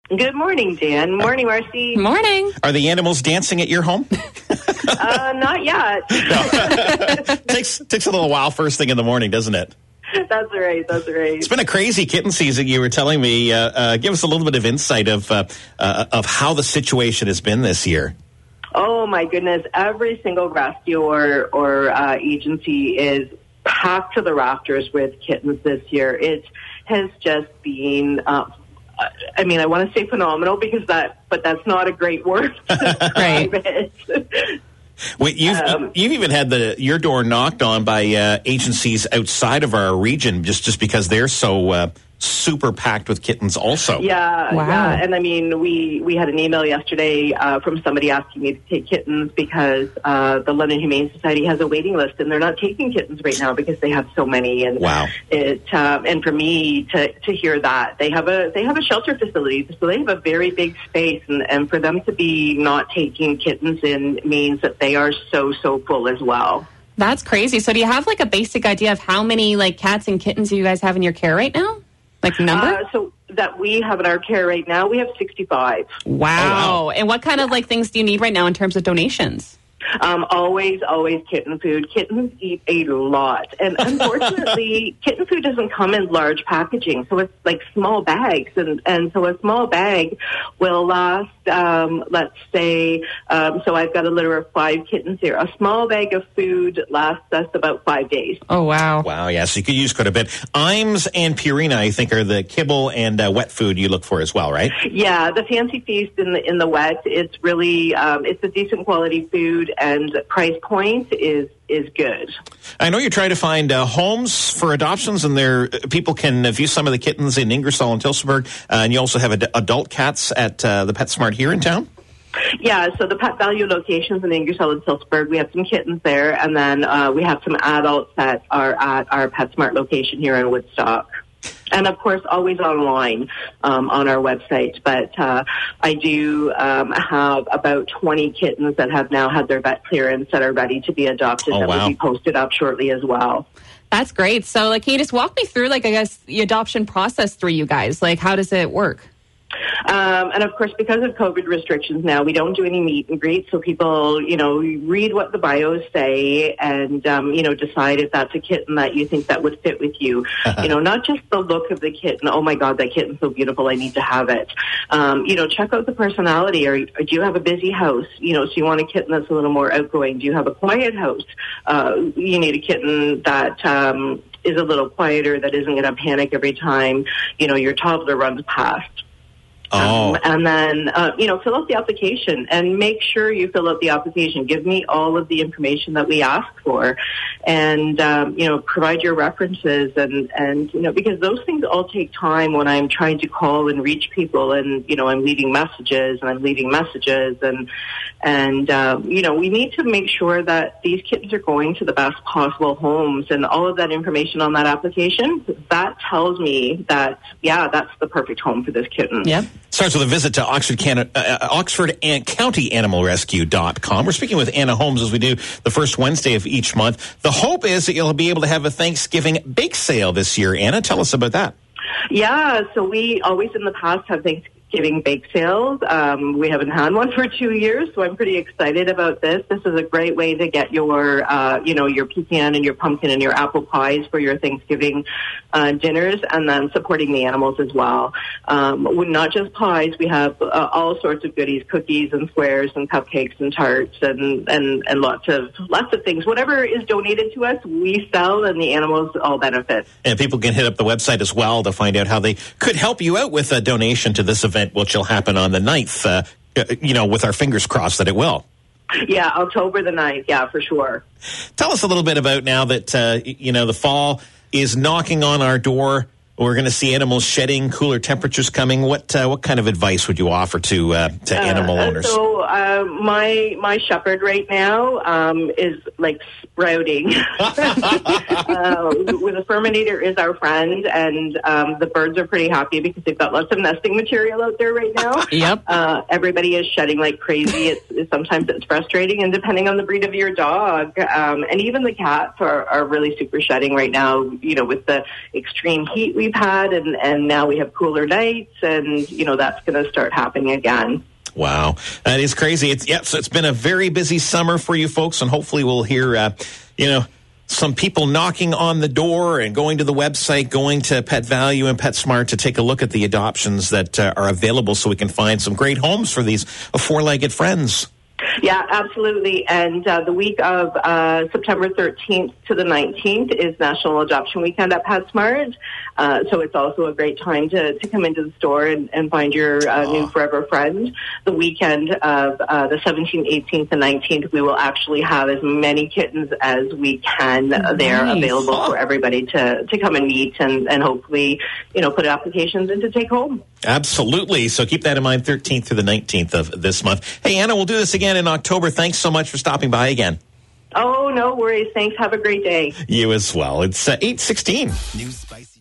Good morning, Dan. Morning, Marcy. Morning. Are the animals dancing at your home? Not yet. Takes a little while first thing in the morning, doesn't it? That's right. It's been a crazy kitten season. You were telling me. Give us a little bit of insight of how the situation has been this year. Oh, my goodness. Every single rescue or agency is packed to the rafters with kittens this year. It has just been... I want to say phenomenal but that's not a great word to describe it. Wait, you've even had your door knocked on by agencies outside of our region just because they're so super packed with kittens also. Yeah, wow. Yeah. And we had an email yesterday from somebody asking me to take kittens because the London Humane Society has a waiting list and they're not taking kittens right now because they have so many. And wow. And for me to hear that they have a shelter facility, so they have a very big space, and for them to be not taking kittens in means that they are so full as well. That's crazy. So do you have like a basic idea of how many like cats and kittens you guys have in your care right now? Like number? So that we have in our care right now, we have 65. Wow. Oh, wow. And what kind of like things do you need right now in terms of donations? Always kitten food. Kittens eat a lot. And unfortunately, kitten food doesn't come in large packaging. So it's like small bags. And so a small bag will last, let's say, so I've got a litter of 5 kittens here. A small bag of food lasts us about 5 days. Oh, wow. Wow, yeah, so you could use quite a bit. Imes and Purina, I think, are the kibble and wet food you look for as well, right? Yeah, the Fancy Feast in the wet, it's really, it's a decent quality food, and price point is good. I know you're trying to find homes for adoptions, and people can view some of the kittens in Ingersoll and Tillsonburg, and you also have adult cats at the PetSmart here in town? Yeah, so the Pet Value locations in Ingersoll and Tillsonburg, we have some kittens there, and then we have some adults that are at our PetSmart location here in Woodstock. And, of course, always online on our website. But I do have about 20 kittens that have now had their vet clearance that are ready to be adopted. Oh, that wow. will be posted up shortly as well. That's great. So, like, can you just walk me through, like, I guess, the adoption process through you guys? Like, how does it work? And of course, because of COVID restrictions now, we don't do any meet and greet. So people, read what the bios say and, decide if that's a kitten that you think that would fit with you. Not just the look of the kitten. Oh my God, that kitten's so beautiful. I need to have it. Check out the personality. Or do you have a busy house? So you want a kitten that's a little more outgoing. Do you have a quiet house? You need a kitten that, is a little quieter, that isn't going to panic every time, your toddler runs past. And then, fill out the application and make sure you fill out the application. Give me all of the information that we ask for and, provide your references and, because those things all take time when I'm trying to call and reach people and, I'm leaving messages and we need to make sure that these kittens are going to the best possible homes, and all of that information on that application, that tells me that, that's the perfect home for this kitten. Yep. Starts with a visit to Oxford County Animal Rescue.com. We're speaking with Anna Holmes as we do the first Wednesday of each month. The hope is that you'll be able to have a Thanksgiving bake sale this year. Anna, tell us about that. Yeah, so we always in the past have Thanksgiving bake sales. We haven't had one for 2 years, so I'm pretty excited about this. This is a great way to get your, your pecan and your pumpkin and your apple pies for your Thanksgiving dinners, and then supporting the animals as well. Not just pies, we have all sorts of goodies, cookies and squares and cupcakes and tarts and lots of things. Whatever is donated to us, we sell, and the animals all benefit. And people can hit up the website as well to find out how they could help you out with a donation to this event, which will happen on the 9th, with our fingers crossed that it will. Yeah, October the 9th, yeah, for sure. Tell us a little bit about now that, the fall is knocking on our door. We're going to see animals shedding, cooler temperatures coming. What kind of advice would you offer to animal owners? So my shepherd right now is like sprouting. With a Furminator is our friend, and the birds are pretty happy because they've got lots of nesting material out there right now. Yep. Everybody is shedding like crazy. Sometimes it's frustrating, and depending on the breed of your dog, and even the cats are really super shedding right now. With the extreme heat we've we've had, and now we have cooler nights, and, that's going to start happening again. Wow. That is crazy. So it's been a very busy summer for you folks, and hopefully we'll hear, some people knocking on the door and going to the website, going to Pet Value and PetSmart to take a look at the adoptions that are available so we can find some great homes for these four-legged friends. Yeah, absolutely. And the week of September 13th to the 19th is National Adoption Weekend at PetSmart. So it's also a great time to come into the store and find your new forever friend. The weekend of the 17th, 18th, and 19th, we will actually have as many kittens as we can there available for everybody to come and meet and hopefully, put applications in to take home. Absolutely. So keep that in mind, 13th through the 19th of this month. Hey, Anna, we'll do this again in October. Thanks so much for stopping by again. Oh, no worries. Thanks. Have a great day. You as well. It's 8:16. New spicy.